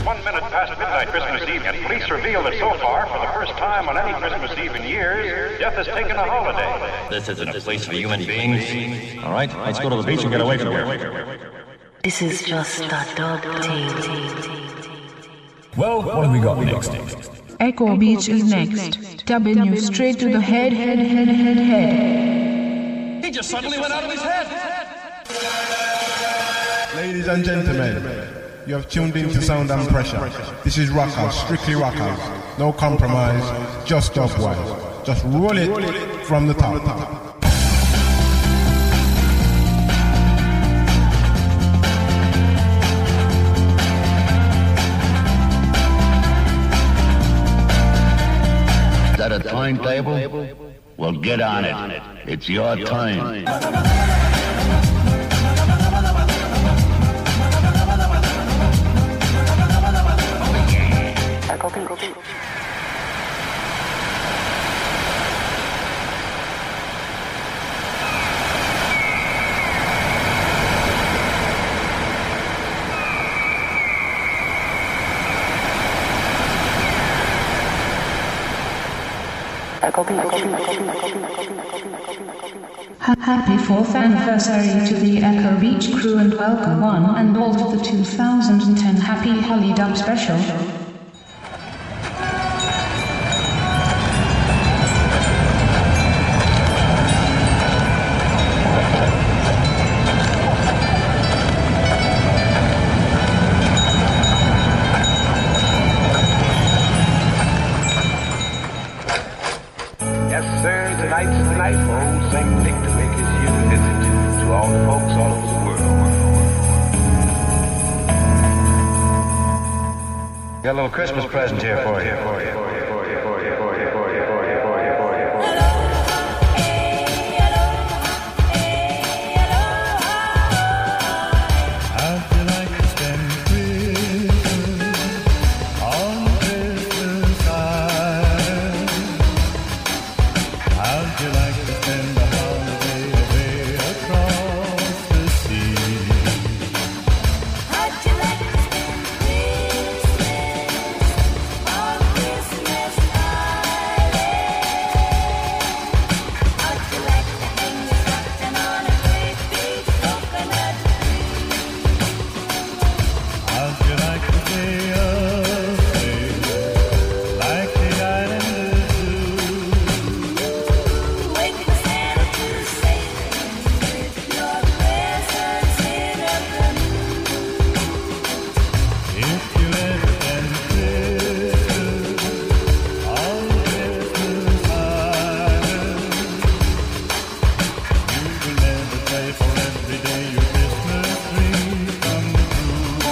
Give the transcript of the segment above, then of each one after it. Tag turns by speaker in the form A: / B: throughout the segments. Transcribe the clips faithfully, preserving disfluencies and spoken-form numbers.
A: One minute past midnight Christmas Eve, and police reveal that so far, for the first time on any Christmas Eve in years, Death has taken a holiday.
B: This isn't a place for human beings. All right, let's go to the beach and get away from here.
C: This is just a dog team.
D: Well, what have we got next?
E: Echo Beach is next. Dubbing you straight to the head, head, head, head, head.
B: He just suddenly went out of his head.
F: Ladies and gentlemen, you have tuned into Sound and Pressure. This is Rockers, strictly Rockers. No compromise, just dubwise. Just roll it from the top.
G: Is that a timetable? Well, get on it. It's your time.
E: Happy fourth anniversary to the Echo Beach crew and welcome one and all to the two thousand ten Happy Holly Dub Special.
H: Yes, sir, tonight's the night for old Saint Nick to make his yearly visit to all the folks all over the world.
A: Got a little Christmas present here for you. For you, for you, for you, for you, for you, for you, for you, for you, for you, for you.
I: How'd you like to spend Christmas on Christmas Isle? How'd you like to spend a holiday away across the sea?
J: How'd you like to spend Christmas on Christmas Island? How'd you like to hang your stocking on a great big coconut tree?
I: How'd you like to stay up late like the islanders do?
J: Wait for Santa to say with your presents in a balloon.
I: If you ever spend Christmas on Christmas Island, you will never pay for every day your Christmas dreams come true.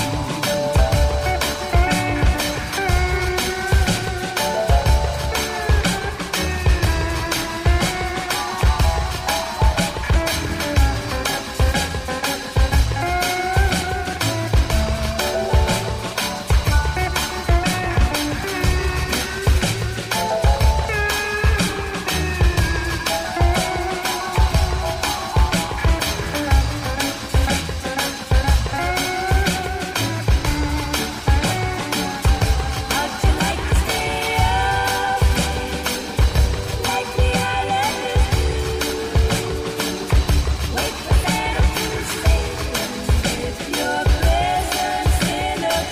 J: How'd you like to stay up like the islanders do? Wait for Santa to say with your presents in a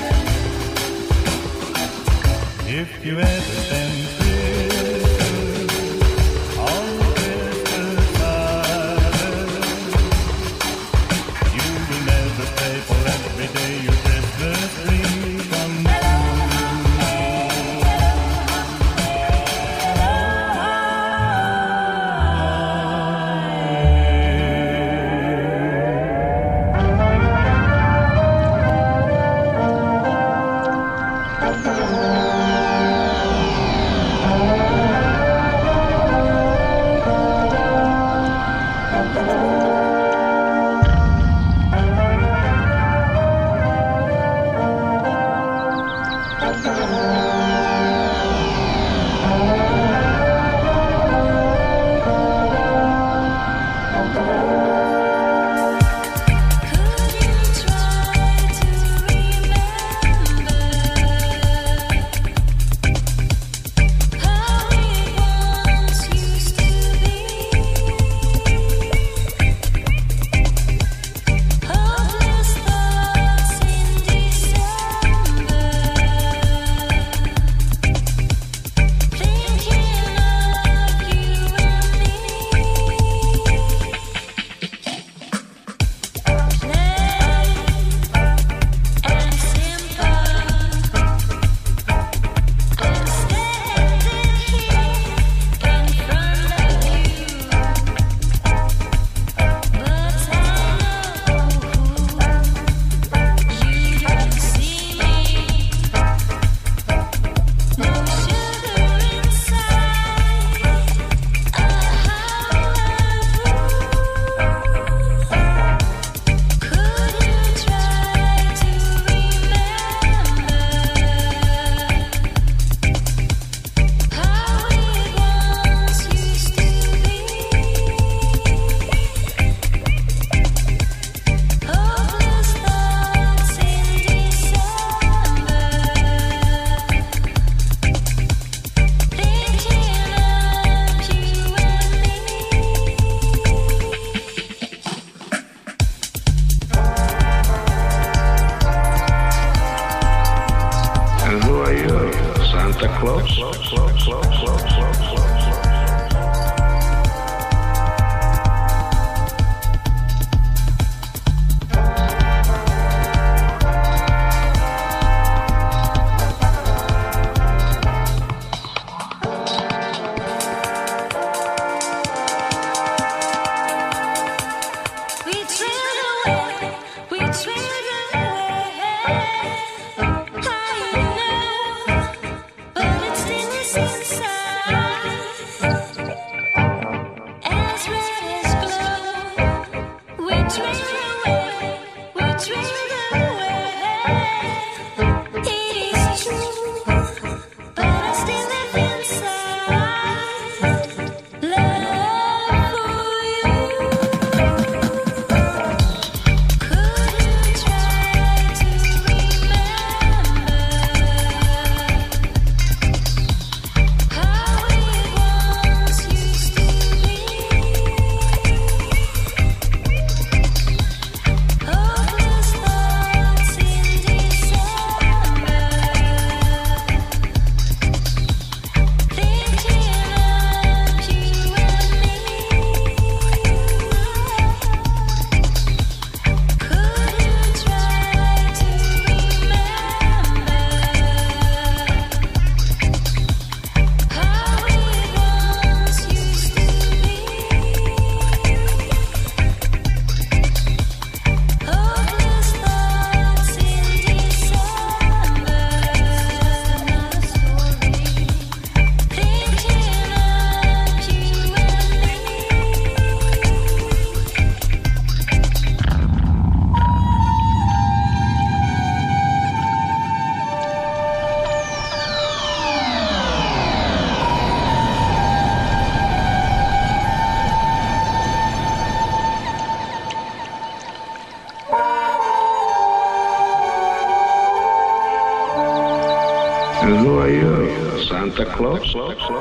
J: balloon.
I: If you ever spend Christmas on Christmas Island, you will never pay for every day your Christmas dreams come true.
J: Could you try to remember
H: Santa Claus. And who are you? Santa Claus?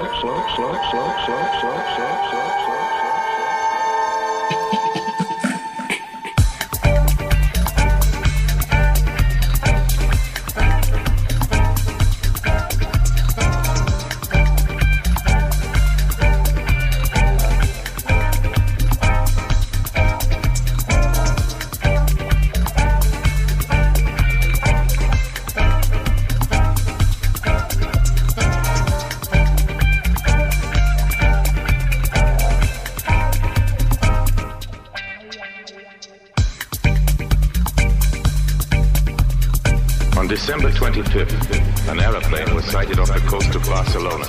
K: On December twenty-fifth, an aeroplane was sighted off the coast of Barcelona.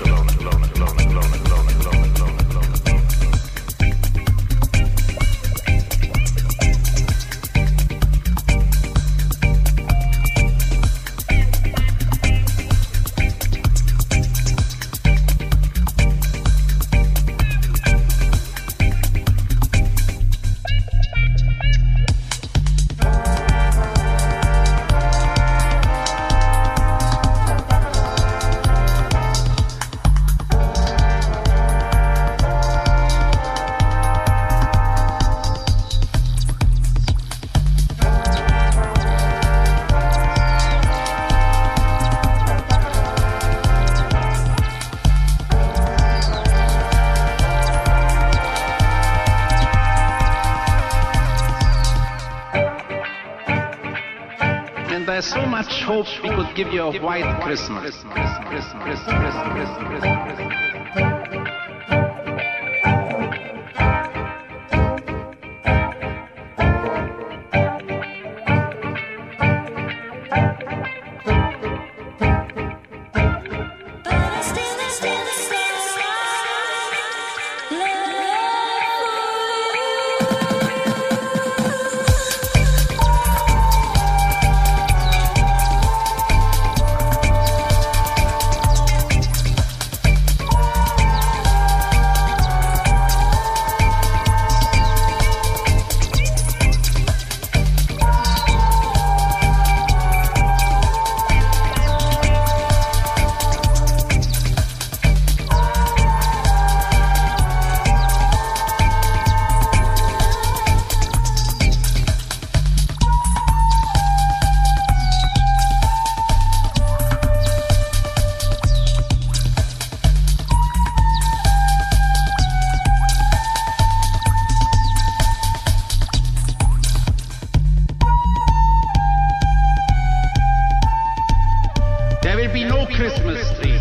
L: There's so much hope we could give you a white Christmas.
J: Love
L: Christmas trees.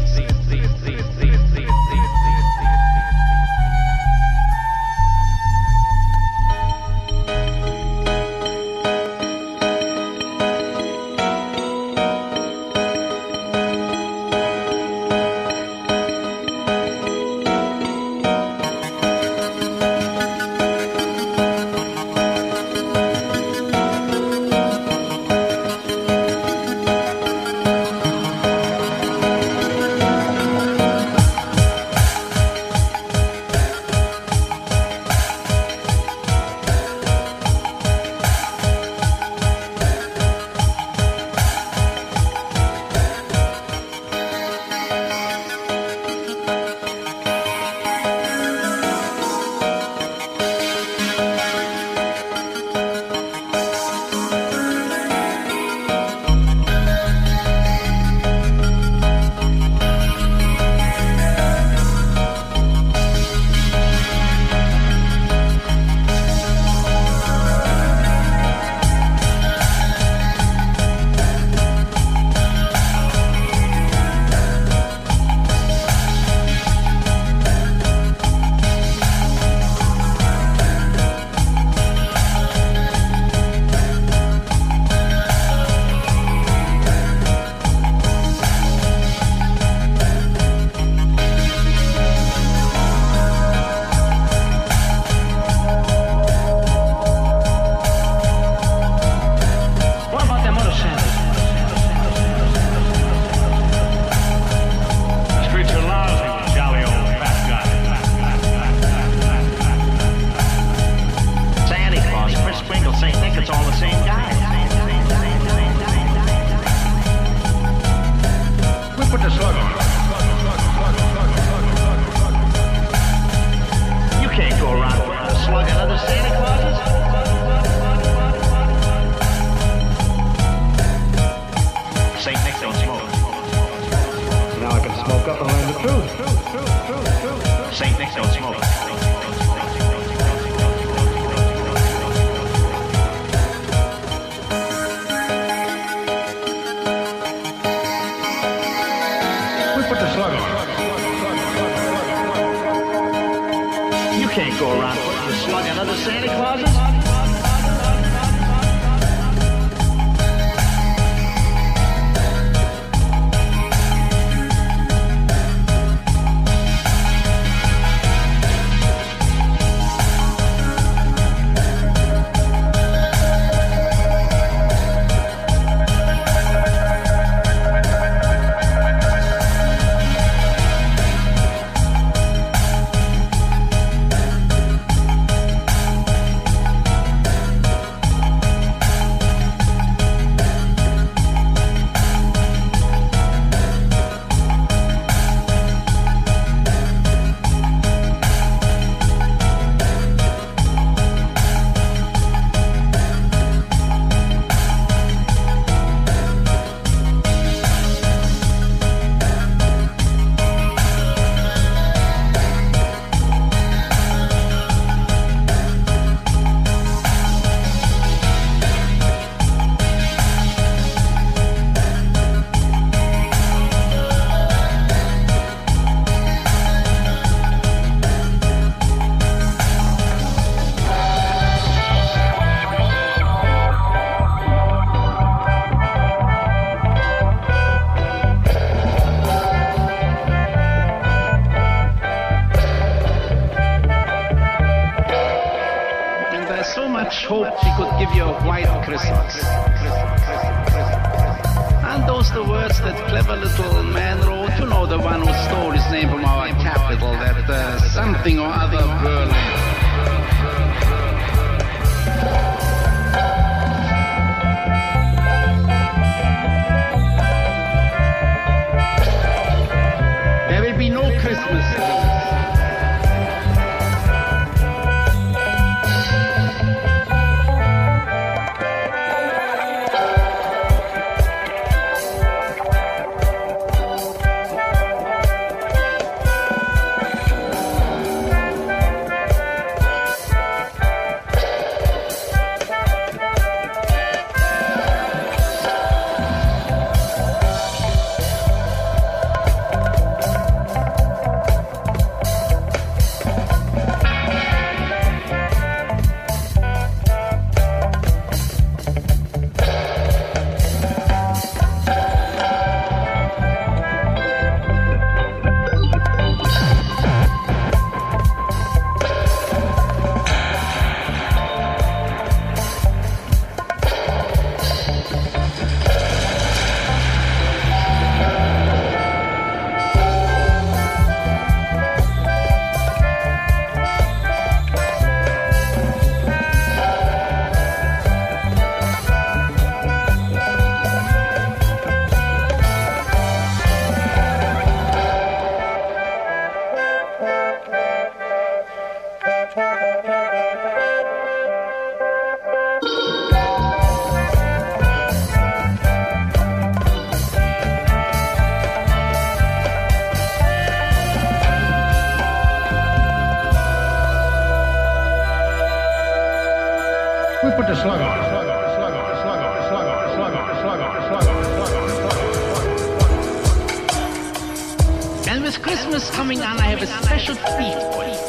L: Christmas coming on, I have a special treat for you.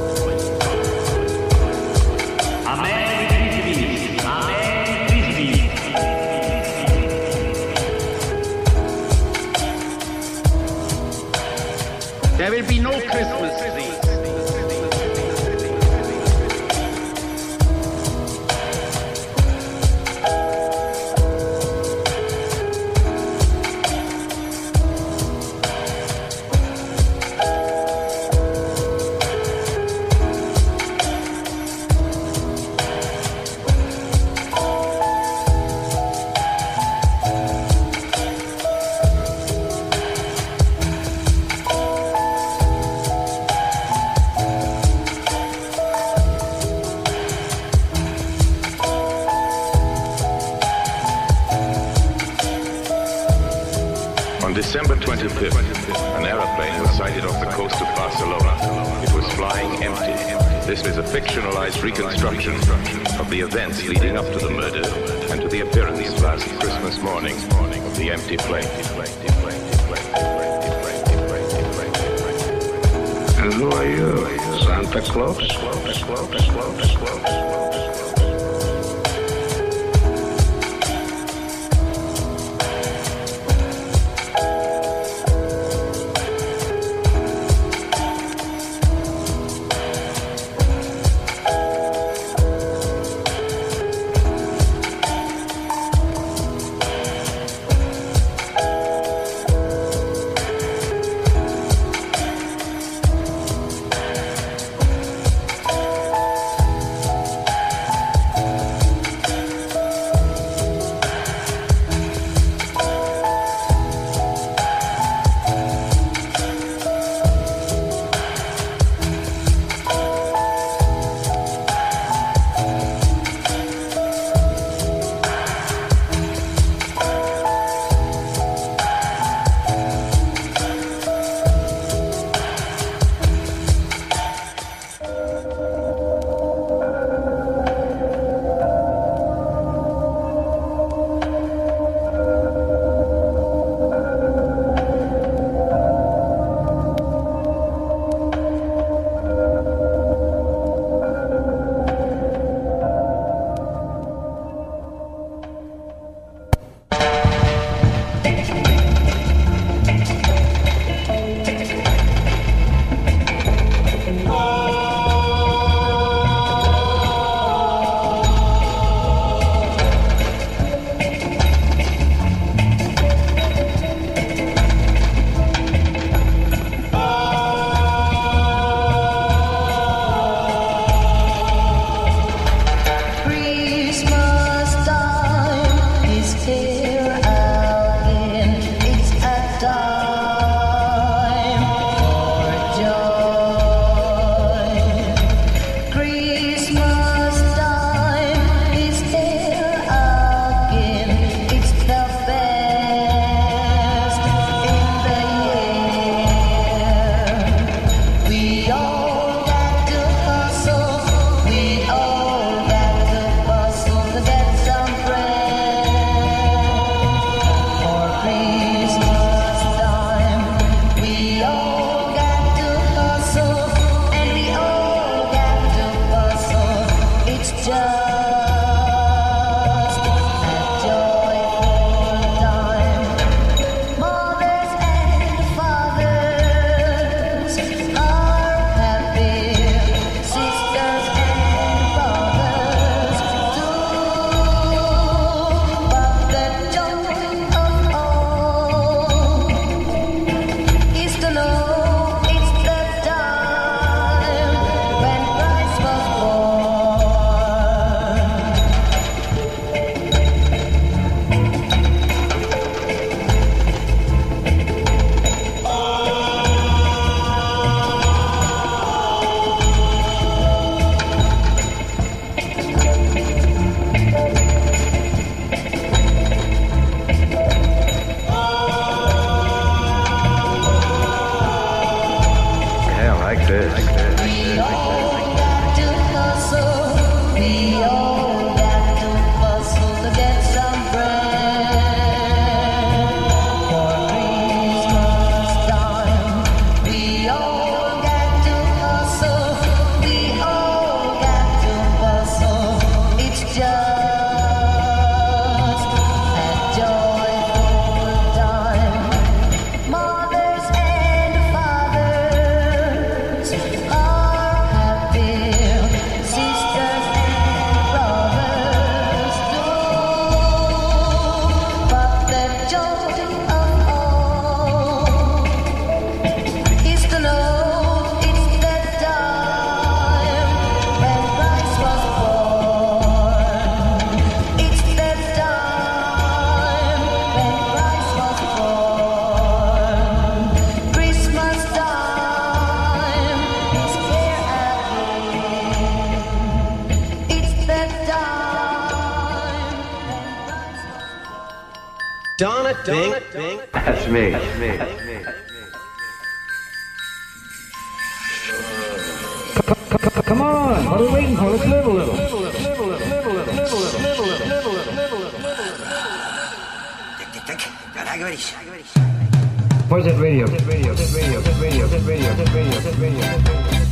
M: Amen, Christmas. Amen, Christmas.
L: There will be no Christmas tree.
K: On December twenty-fifth, an aeroplane was sighted off the coast of Barcelona. It was flying empty. This is a fictionalized reconstruction of the events leading up to the murder and to the appearance last Christmas morning of the empty plane.
H: And who are you? Santa Claus? Santa Claus? Claus? Claus?
N: Darn it, Bing.
H: That's me. That's me. That's me.
O: Come on, what are we waiting for? Let's live a little. Where's that radio? That radio, that radio, that radio, that radio, that radio, that radio, that radio.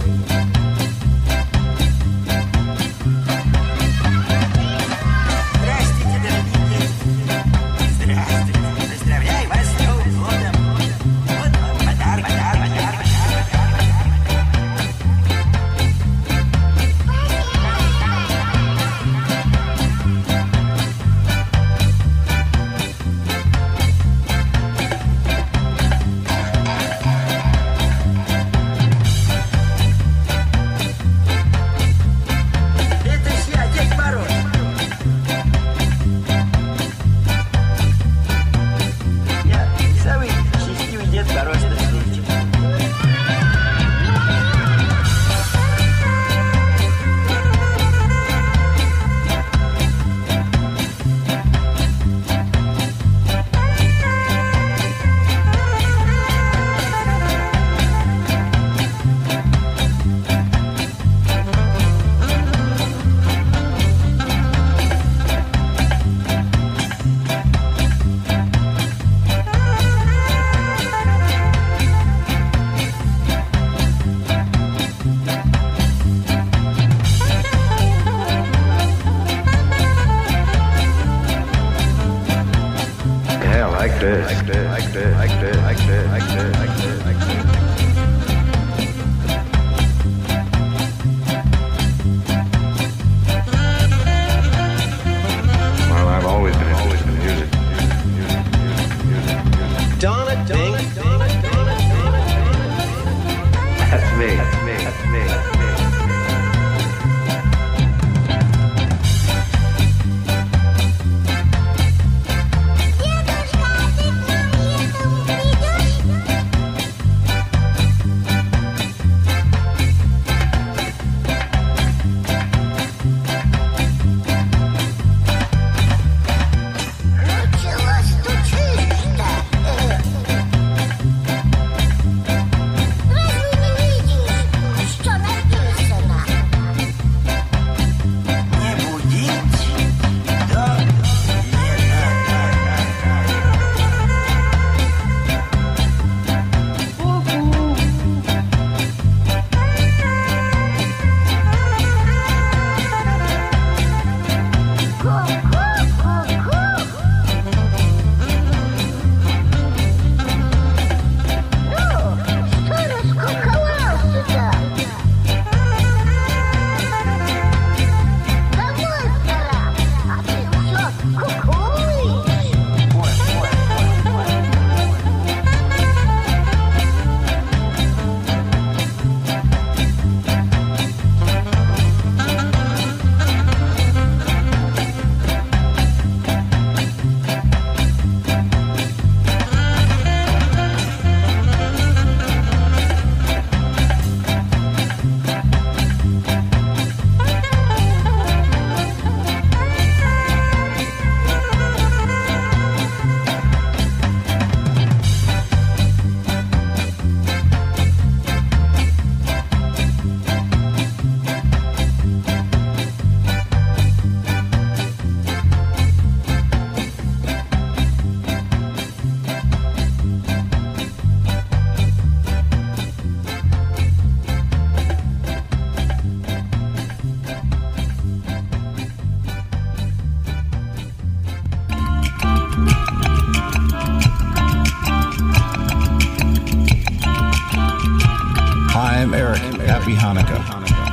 P: I'm Eric. Happy Hanukkah.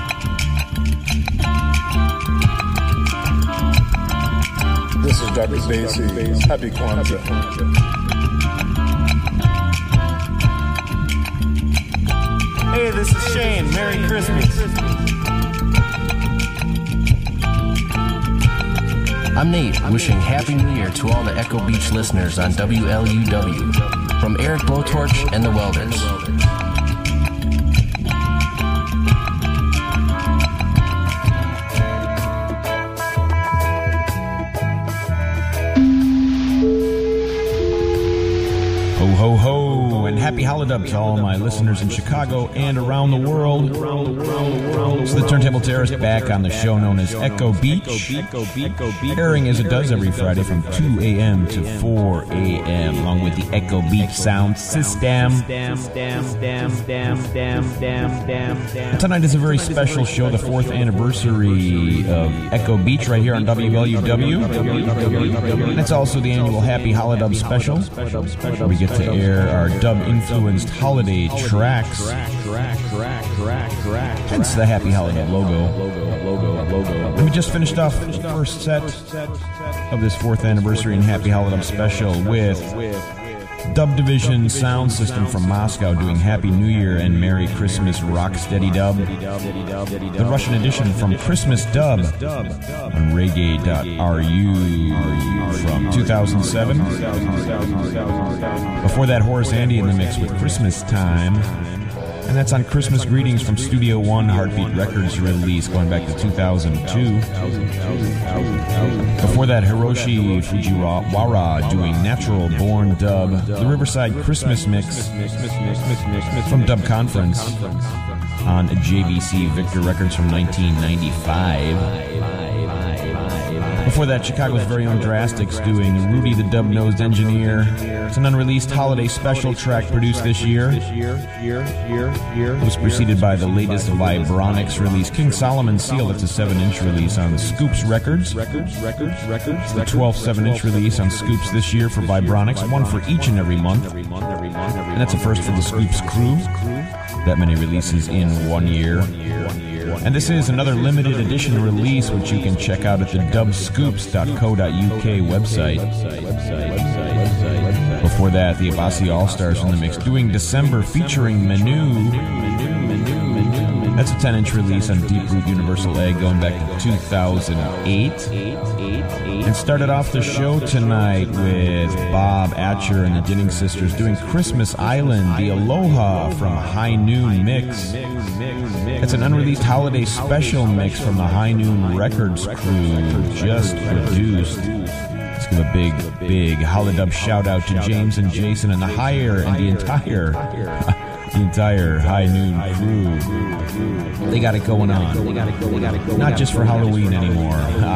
F: This is Doctor Basie. Happy Kwanzaa.
Q: Hey, this is Shane. Merry Christmas.
R: I'm Nate, wishing Happy New Year to all the Echo Beach listeners on W L U W. From Eric Blowtorch and the Welders.
P: ho, ho, and happy Holidub to all my listeners in Chicago and around the world. It's the Turntable Terrace back on the show known as Echo Beach, airing as it does every Friday from two a.m. to four a.m. along with the Echo Beach sound system. And tonight is a very special show, the fourth anniversary of Echo Beach right here on W L U W. And it's also the annual Happy Holidub special, where we get to air our dub-influenced holiday tracks. Hence the Happy Holidub logo. And we just finished off the first set of this fourth anniversary and Happy Holidub special with Dub Division Sound System from Moscow doing Happy New Year and Merry Christmas Rocksteady Dub. The Russian edition from Christmas Dub on reggae dot R U from two thousand seven. Before that, Horace Andy in the mix with Christmas Time. And that's on Christmas Greetings from Studio One Heartbeat Records release going back to two thousand two. Before that, Hiroshi Fujiwara doing Natural Born Dub, the Riverside Christmas Mix from Dub Conference on J V C Victor Records from nineteen ninety-five. Before that, Chicago's very own Drastics doing Rudy the Dub-Nosed Engineer. It's an unreleased holiday special track produced this year. It was preceded by the latest Vibronics release, King Solomon Seal. That's a seven inch release on Scoops Records. The twelfth seven inch release on Scoops this year for Vibronics, one for each and every month. And that's a first for the Scoops crew. That many releases in one year. And this is another limited edition release, which you can check out at the dub scoops dot co dot U K website. Before that, the Abassi All-Stars in the mix doing December featuring Manu. That's a ten inch release on Deep Root Universal Egg going back to two thousand eight. And started off the show tonight with Bob Atcher and the Dinning Sisters doing Christmas Island, the Aloha from High Noon Mix. It's an unreleased holiday special mix from the High Noon Records crew, just produced. Let's give a big, big Holidub shout out to James and Jason and the Higher and the entire, the entire High Noon crew. They got it going on. Not just for Halloween anymore.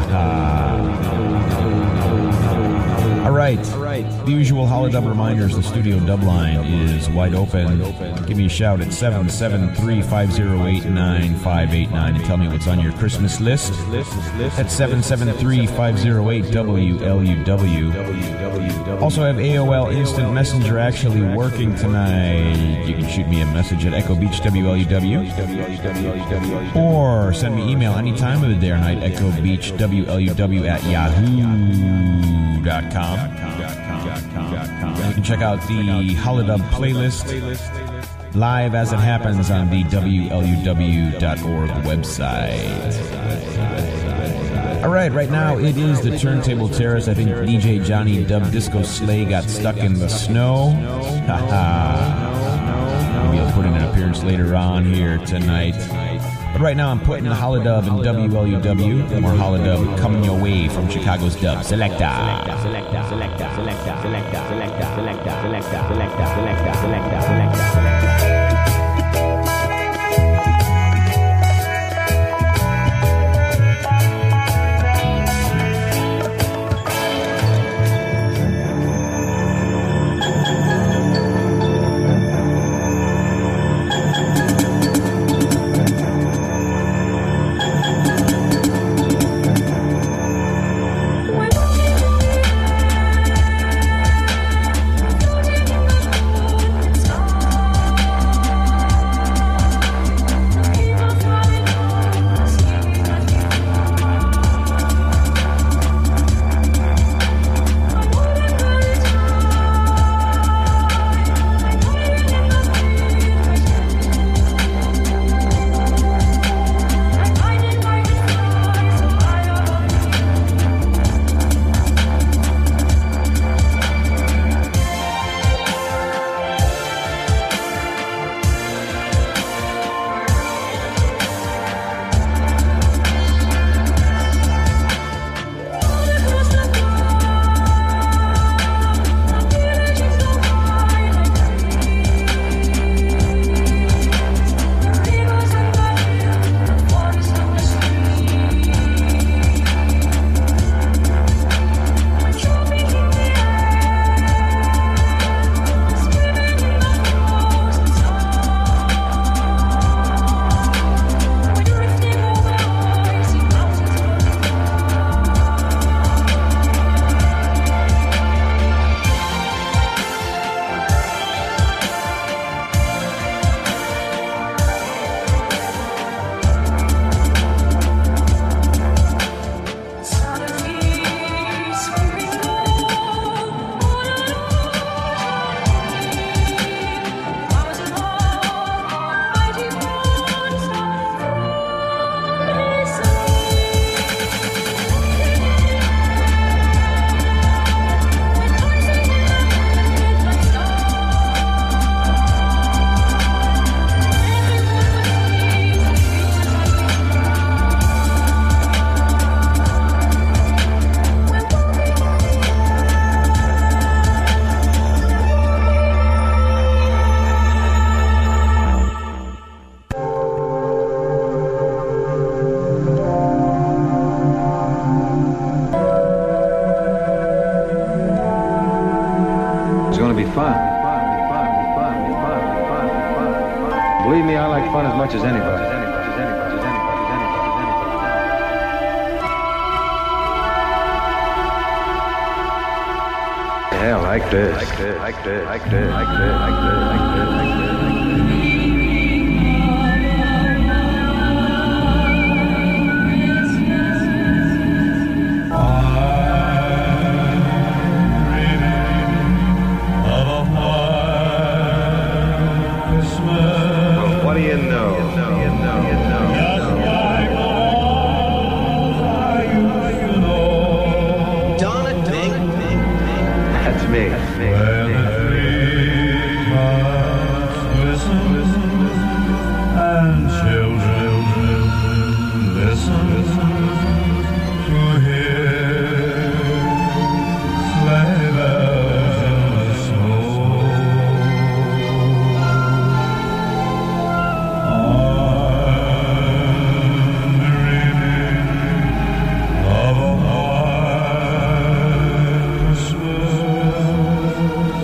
P: All right. The usual Holidub reminders, the studio dub line is wide open. Give me a shout at seven seven three, five oh eight, nine five eight nine and tell me what's on your Christmas list. That's seven seven three, five oh eight, W L U W. Also have A O L Instant Messenger actually working tonight. You can shoot me a message at Echo Beach W L U W. Or send me email any time of the day or night, Echo Beach W L U W at yahoo dot com. You can check out the Holidub playlist live as it happens on the W L U W dot org website. Alright, right now it is the Turntable Terrace. I think D J Johnny Dub Disco Slay got stuck in the snow. Haha. Maybe I'll put in an appearance later on here tonight. But right now I'm putting the Holidub in W L U W. More Holidub coming your way from Chicago's Dub Selecta. Selecta, selecta, selecta, selecta, selecta, selecta, selecta, selecta, selecta, selecta, selecta, selecta.
J: We're
O: Believe me, I like fun as much as anybody.
H: Yeah, like this, like this, like this, like this, like this, like this, like this, like this.
K: What do you know? You know, you know, you know.
H: Donna Bing. That's me. That's me.
I: And children listen to hear sleigh bells in the snow. I'm dreaming of a white Christmas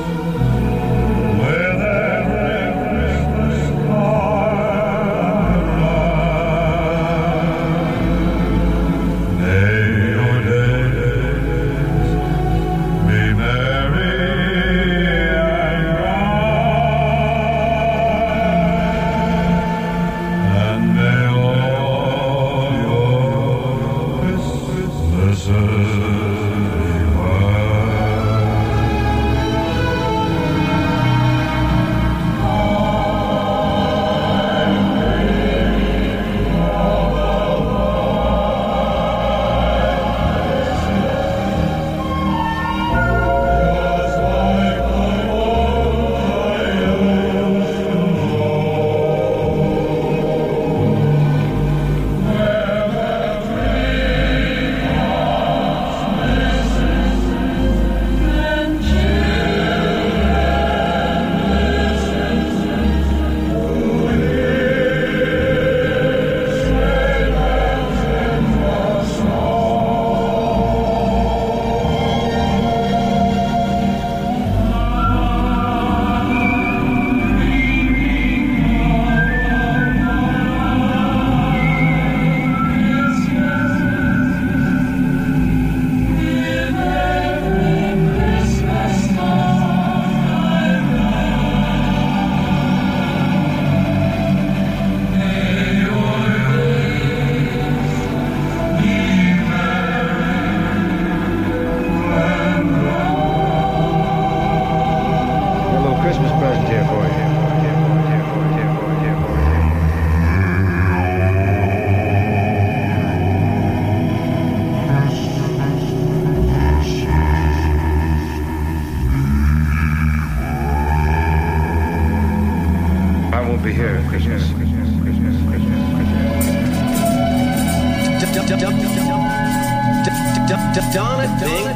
I: with every Christmas card. May your days be merry and bright, and may all your Christmases be white.
O: Got a little Christmas present here for you.
H: I won't be here at Christmas. Christmas, Christmas, Christmas, Christmas.
N: Donna Bing.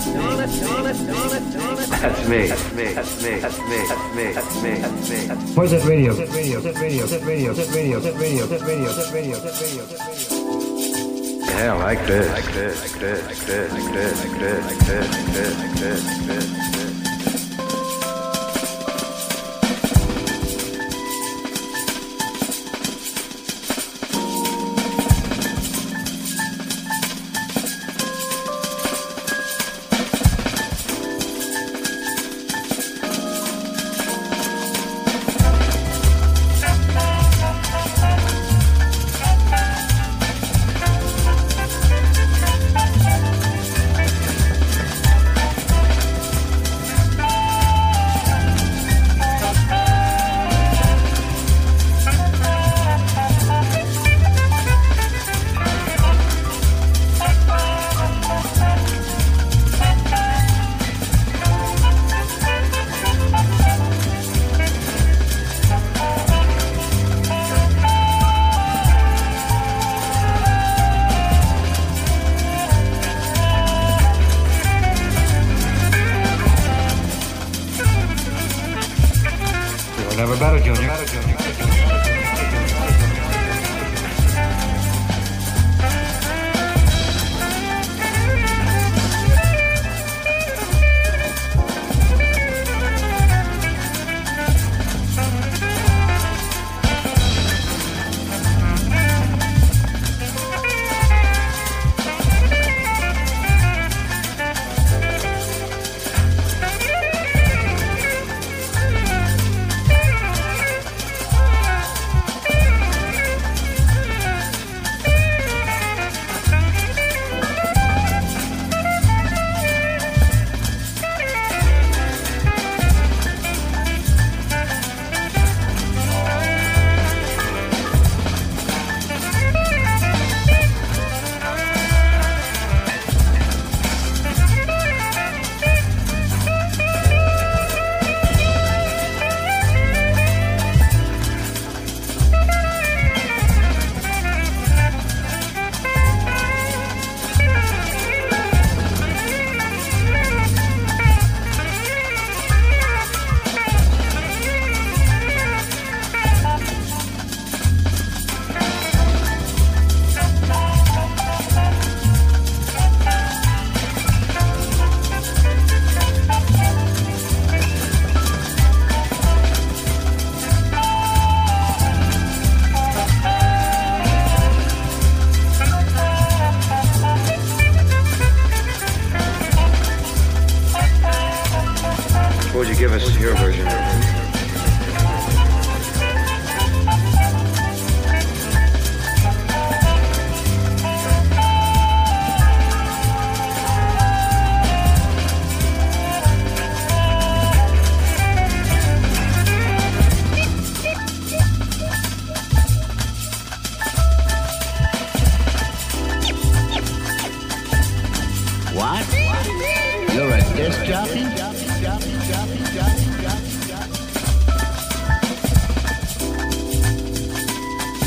H: That's me. That's me. That's me. That's me. That's me. That's me. That's me. That's me.
O: Where's that radio? That radio, that radio, that radio, that radio, that radio, that radio, that radio, that radio, that radio.
H: Yeah, like this, like this, like this, like this, like this, like this, like this, like this, like this, like this, like this.
O: Never better, Junior.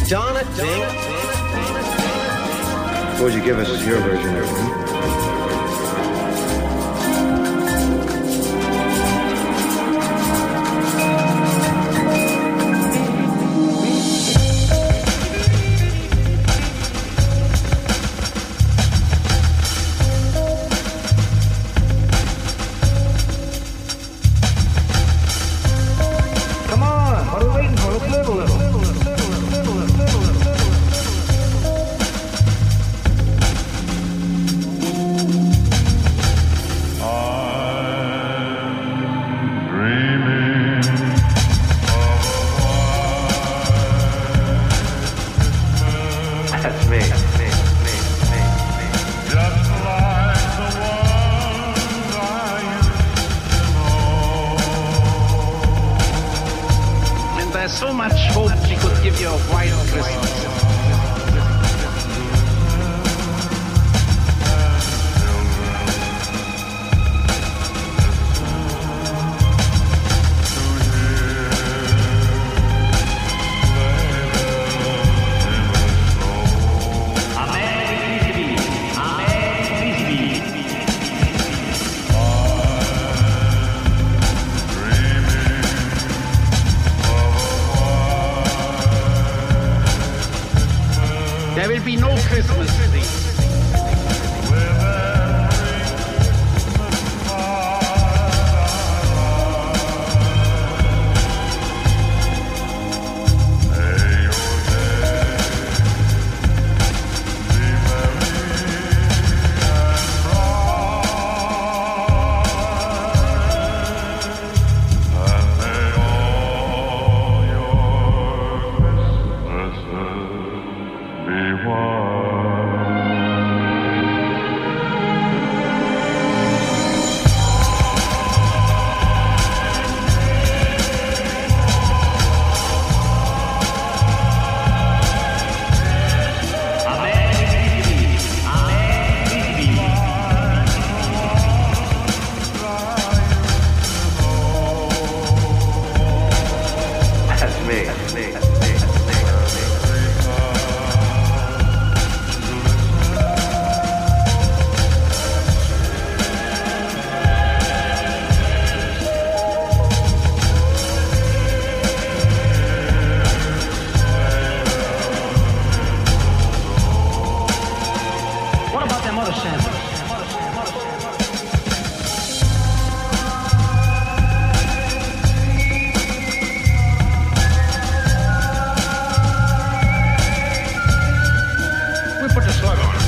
N: Darn it, dang it.
H: Suppose you give us your version of it.
O: Come on, what are we waiting for? Let's live a little.
H: That's me.
L: And there's so much hope we could give you a white Christmas. There will be no Christmas tree.
H: That's me. That's me.
O: What about them other Santas?
L: We put the slug on it.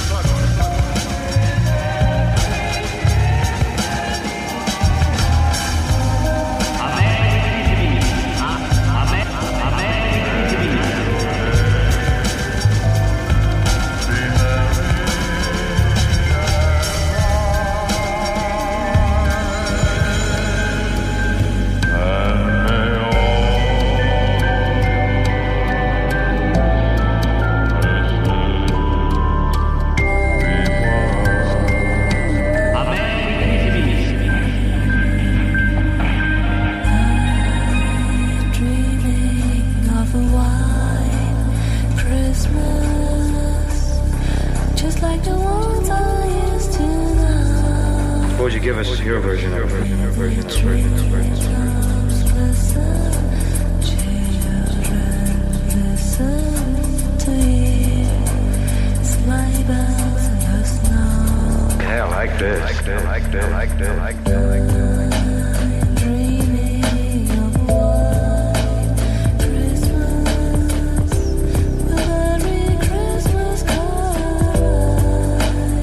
J: Dreaming of a white Christmas, just like the ones I used to know.
H: Suppose you give us your version of it. Version of version of version of version of version.
J: Listen, children, listen to hear sleigh bells in the snow.
H: Yeah, I like this. I like this. I like this. I like this. I like this. I like this.
J: Dreaming of a white Christmas, with every Christmas card.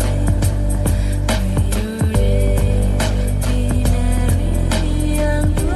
J: May your days be merry and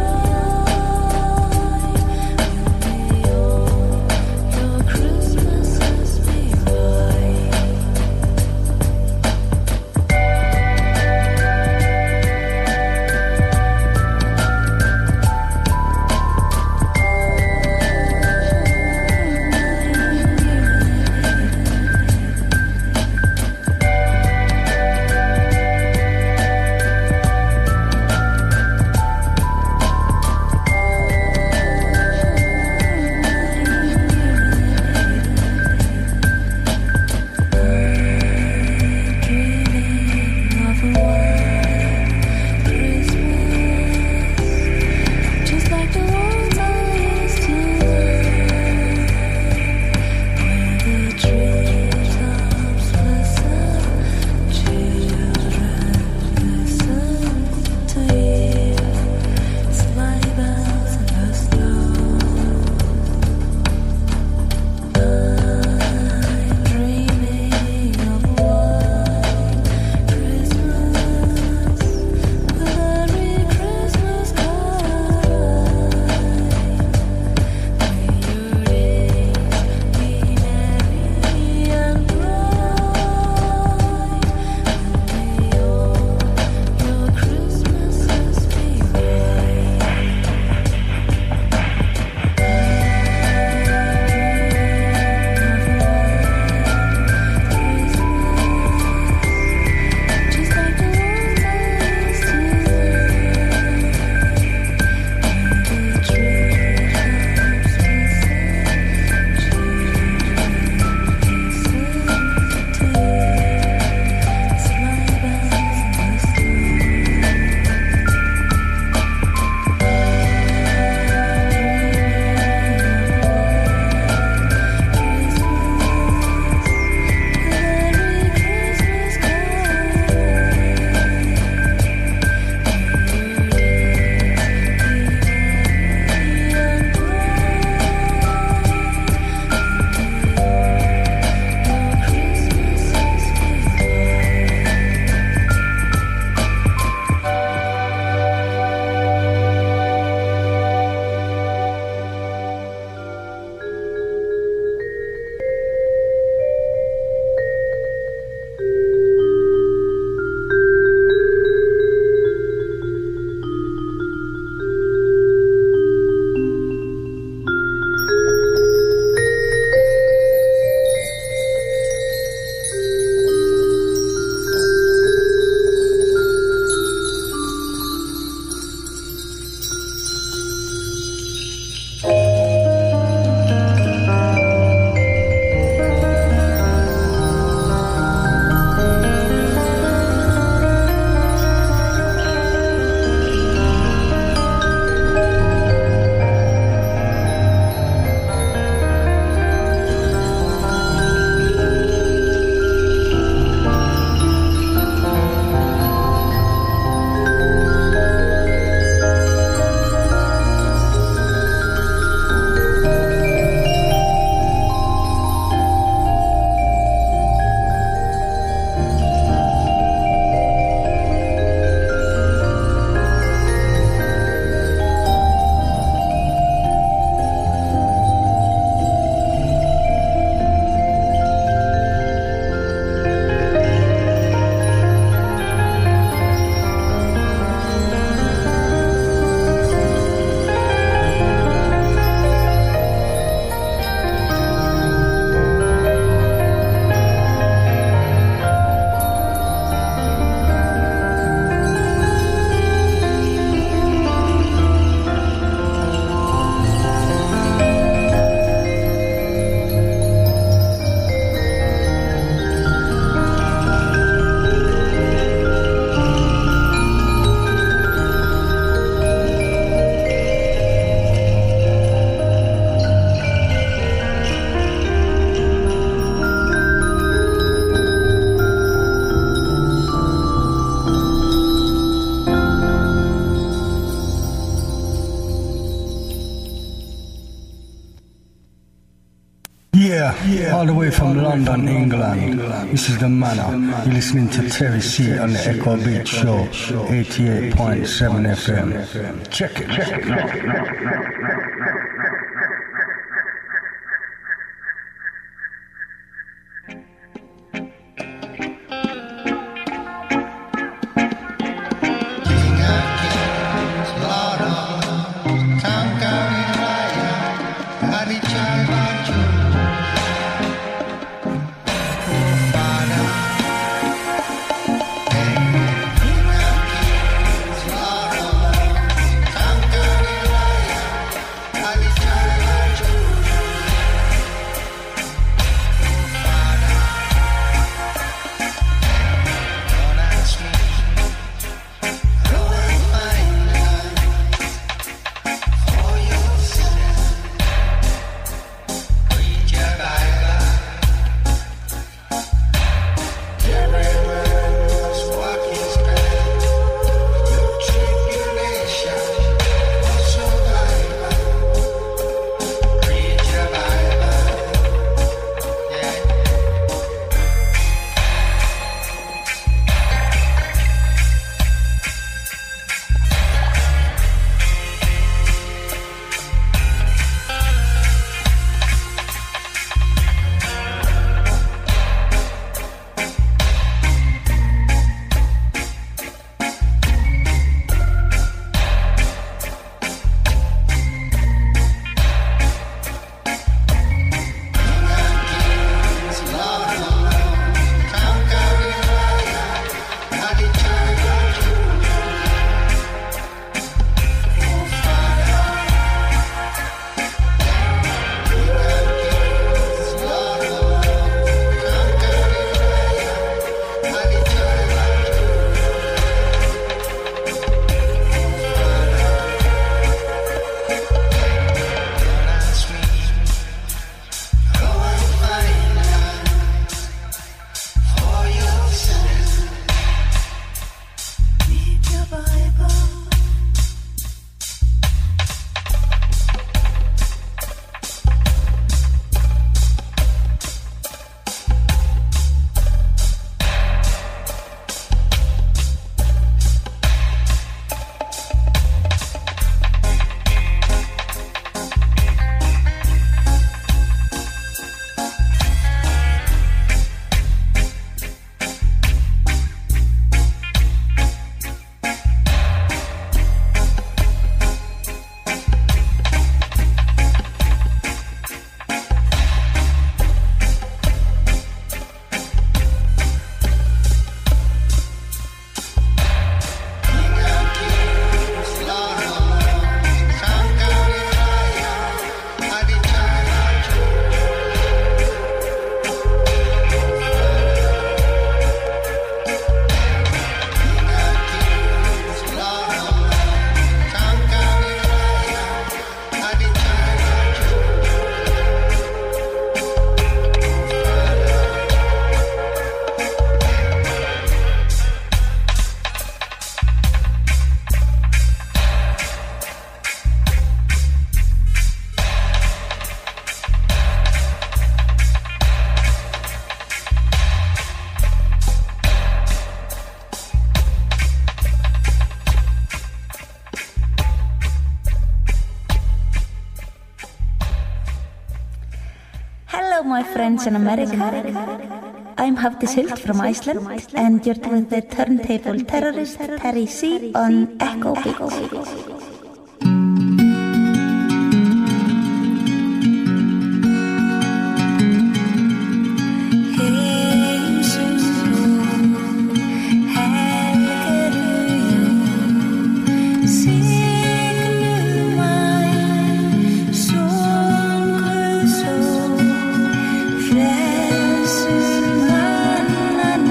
N: Yeah, yeah, all the way from London, England. This is the manner. You're listening to Terry C on the Echo Beat Show, eighty-eight point seven F M. Check it, check it, check it.
S: my friends in America. I'm Hafdís Huld from Iceland, and you're with the turntable terrorist Terry C on Echo Beats.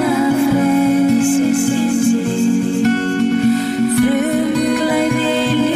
J: Frumklæði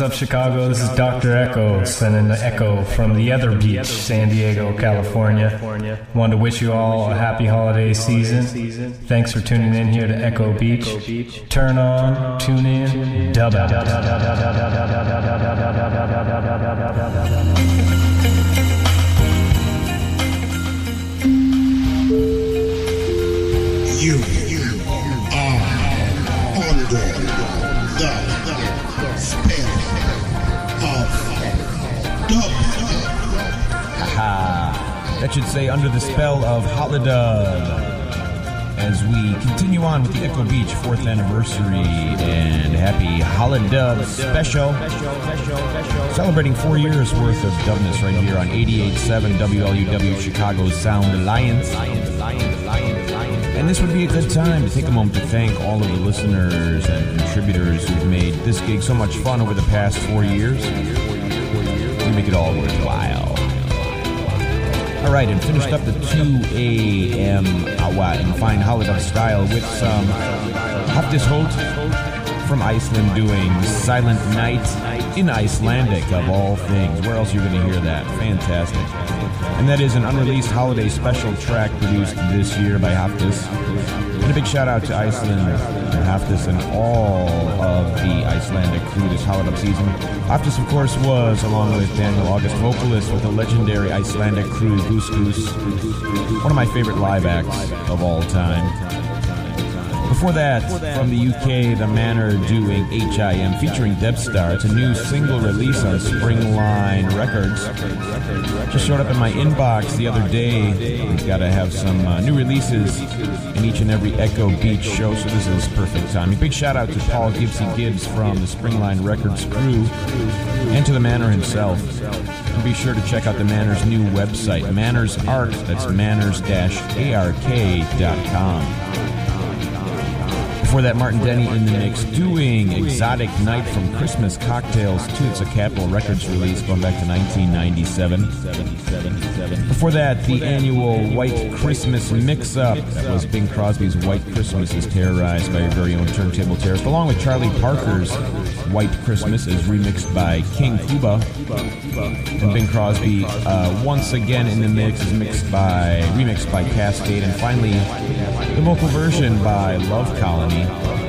O: What's up, Chicago? This is Doctor Echo sending the echo from the other beach, San Diego, California. Wanted to wish you all a happy holiday season. Thanks for tuning in here to Echo Beach. Turn on, tune in, dub out.
T: You are under the spell of dub.
P: Haha. That should say under the spell of Holidub. As we continue on with the Echo Beach fourth anniversary and happy Holidub special. Celebrating four years worth of dubness right here on eighty-eight point seven W L U W Chicago's Sound Alliance. And this would be a good time to take a moment to thank all of the listeners and contributors who've made this gig so much fun over the past four years. We make it all worthwhile. All right, and finished up the two a.m. hour in fine Holidub style with some Haftis Holt from Iceland doing Silent Night in Icelandic, of all things. Where else are you going to hear that? Fantastic. And that is an unreleased holiday special track produced this year by Haftis. And a big shout out to Iceland and Haftis and all of the Icelandic crew this Holidub season. Haftis, of course, was, along with Daniel August, vocalist with the legendary Icelandic crew Goose Goose. One of my favorite live acts of all time. Before that, from the U K, The Manor doing H I M featuring Debstar. It's a new single release on Springline Records. Just showed up in my inbox the other day. We've got to have some uh, new releases in each and every Echo Beach show, so this is perfect timing. Big shout out to Paul Gibbsy Gibbs from the Springline Records crew and to The Manor himself. And be sure to check out The Manor's new website, Manners Art. That's manners dash ark dot com. Before that, Martin Denny in the mix doing Exotic Night from Christmas Cocktails two. It's a Capitol Records release going back to nineteen ninety-seven. Before that, the annual White Christmas mix-up. That was Bing Crosby's White Christmas is Terrorized by your very own Turntable Terrorist, along with Charlie Parker's White Christmas is remixed by King Kuba. And Bing Crosby, uh, once again in the mix, is mixed by, remixed by Cascade. And finally, the vocal version by Love Colony.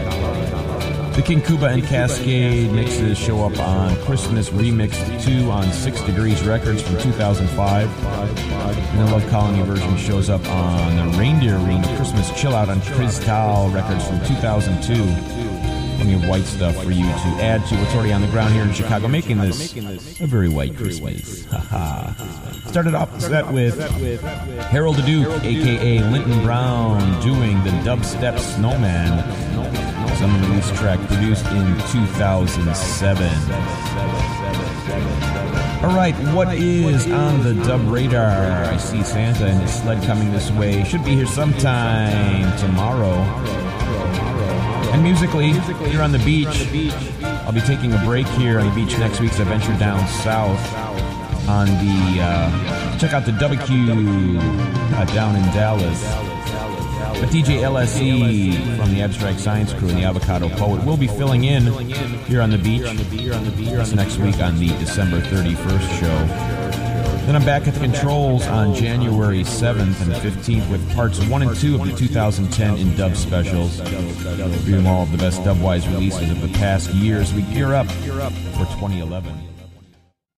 P: The King Kuba and Cascade mixes show up on Christmas Remixed two on Six Degrees Records from two thousand five. And the Love Colony version shows up on the Reindeer Room Christmas Chill Out on Crystal Records from two thousand two. Plenty of white stuff for you to add to what's already on the ground here in Chicago, making this a very white Christmas. Started off the set with Harold the Duke, a k a. Linton Brown, doing the Dubstep Snowman. Some release track produced in two thousand seven. Alright, what is on the dub radar? I see Santa and his sled coming this way. Should be here sometime tomorrow. And musically, here on the beach, I'll be taking a break here on the beach next week as I venture down south on the, uh, check out the W Q uh, down in Dallas. But D J L S E from the Abstract Science crew and the Avocado Poet will be filling in here on the beach. That's next week on the December thirty-first show. Then I'm back at the controls on January seventh and fifteenth with parts one and two of the two thousand ten In Dub specials. Reviewing all of the best Dubwise releases of the past years. We gear up for twenty eleven.